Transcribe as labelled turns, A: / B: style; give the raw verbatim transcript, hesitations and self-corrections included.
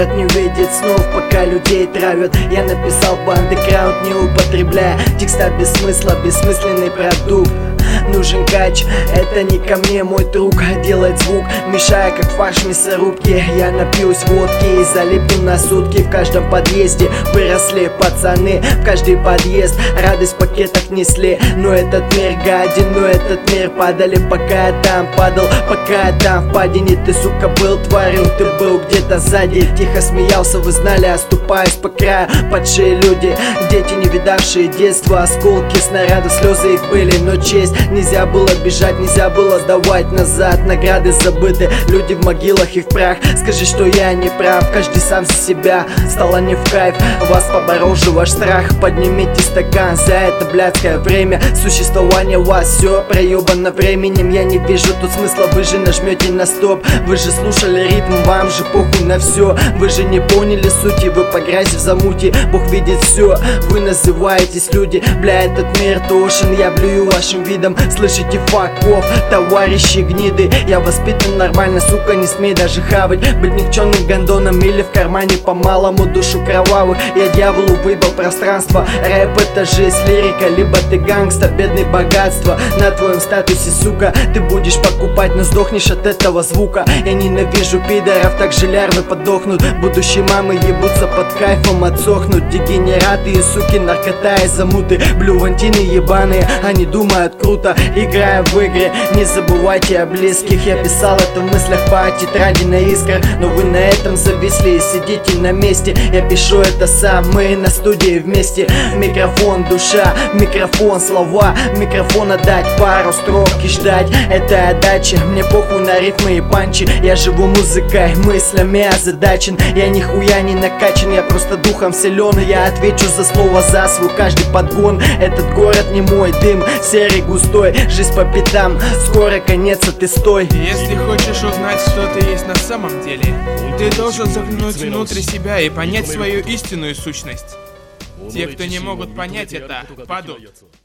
A: Город не увидит снов, пока людей травят. Я написал по андеграунд, не употребляя текста без смысла, бессмысленный продукт. Нужен кач, это не ко мне, мой друг. Делает звук, мешая как фарш мясорубки. Я напьюсь водки и залипну на сутки. В каждом подъезде выросли пацаны, в каждый подъезд радость в пакетах несли. Но этот мир гаден, но этот мир падали, пока я там падал, пока я там в падине. Ты, сука, был тварью, ты был где-то сзади. Тихо смеялся, вы знали, оступаясь по краю. Падшие люди, дети, не видавшие детства. Осколки снарядов, слезы их были, но честь. Нельзя было бежать, нельзя было давать назад. Награды забыты, люди в могилах и в прах. Скажи, что я не прав, каждый сам за себя. Стало не в кайф, вас поборол же ваш страх. Поднимите стакан за это блядское время существования. У вас все проебано временем. Я не вижу тут смысла, вы же нажмете на стоп. Вы же слушали ритм, вам же похуй на все. Вы же не поняли сути, вы по грязи в замуте. Бог видит все, вы называетесь люди. Бля, этот мир тошен, я блюю вашим видом. Слышите, факов, товарищи гниды. Я воспитан нормально, сука, не смей даже хавать. Быть никчемным гондоном или в кармане по-малому душу кровавых. Я дьяволу выбрал пространство. Рэп это жизнь, лирика, либо ты гангста, бедный богатство. На твоем статусе, сука, ты будешь покупать, но сдохнешь от этого звука. Я ненавижу пидоров, так же лярвы подохнут. Будущие мамы ебутся под кайфом, отсохнут. Дегенераты и суки, наркота и замуты. Блювантины ебаные, они думают круто, играя в игры. Не забывайте о близких. Я писал это в мыслях по тетради на искрах, но вы на этом зависли и сидите на месте. Я пишу это сам, мы на студии вместе. Микрофон, душа, микрофон, слова. Микрофон отдать, пару строк и ждать. Это отдача, мне похуй на рифмы и панчи. Я живу музыкой, мыслями озадачен. Я нихуя не накачан, я просто духом силен. Я отвечу за слово, за свой каждый подгон. Этот город не мой, дым серый густой, жизнь по пятам, скоро конец, а ты стой.
B: Если хочешь узнать, что ты есть на самом деле, ты должен заглянуть внутрь себя и понять свою истинную сущность. Те, кто не могут понять это, падут.